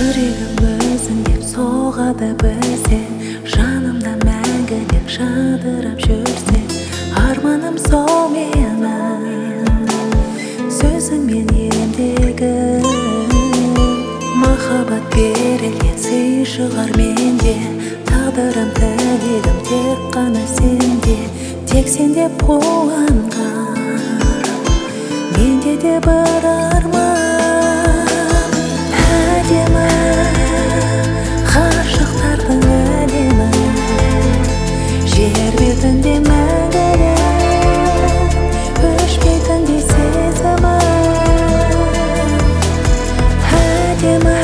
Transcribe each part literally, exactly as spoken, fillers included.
жүрегім өзің деп соғады білсе, жанымда мәңгілік жадырап жүрсе, арманым сол менің сөзіңмен ендегі махаббат берілген сый шығар менде, тағдырым тілегім тек қана сенде, тек сен деп қуанған менде де бір арман. Әдемі ғашықтардың әлемі, жер бетінде мәңгілік өшпейтіндей сезімі. Әдемі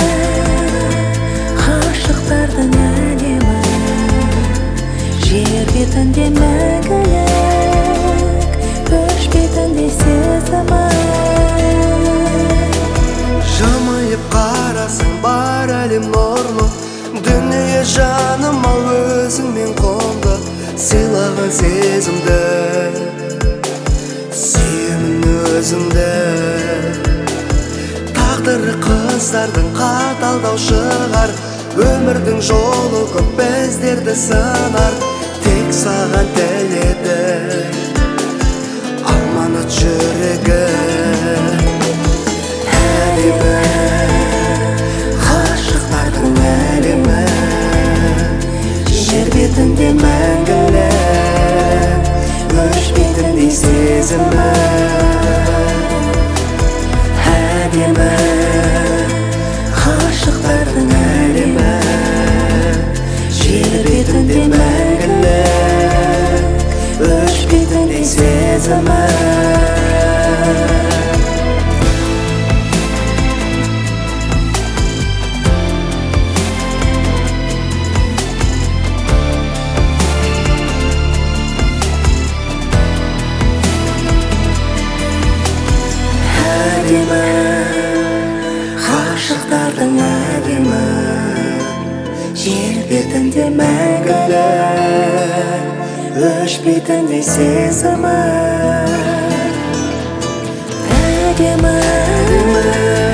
ғашықтардың әлемі, жер бетінде мәңгілік өшпейтіндей сезімі. Жымиып қарасың бар әлем нұрлы, дүние жаным ау өзіңмен қонды. Сыйлаған сезімді сүйемін өзіңді. Тағдыры қыздардың қаталдау шығар, өмірдің жолы көп біздерді сынар. Тек саған тіледі аманат жүрегім. Әдемі ғашықтардың әлемі, жер бетінде мәңгілік өшпейтіндей сезімі. Әдемі ғашықтардың әлемі, жер бетінде мәңгілік өшпейтіндей сезімі. Әдемі ғашықтардың әлемі, жер бетінде мәңгілік өшпейтіндей сезімі. Әдемі